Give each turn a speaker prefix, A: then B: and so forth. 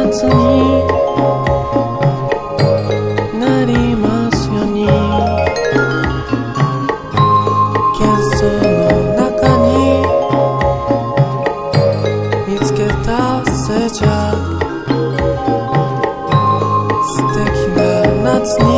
A: 夏になりますように。幻想の中に見つけた静寂、素敵な夏に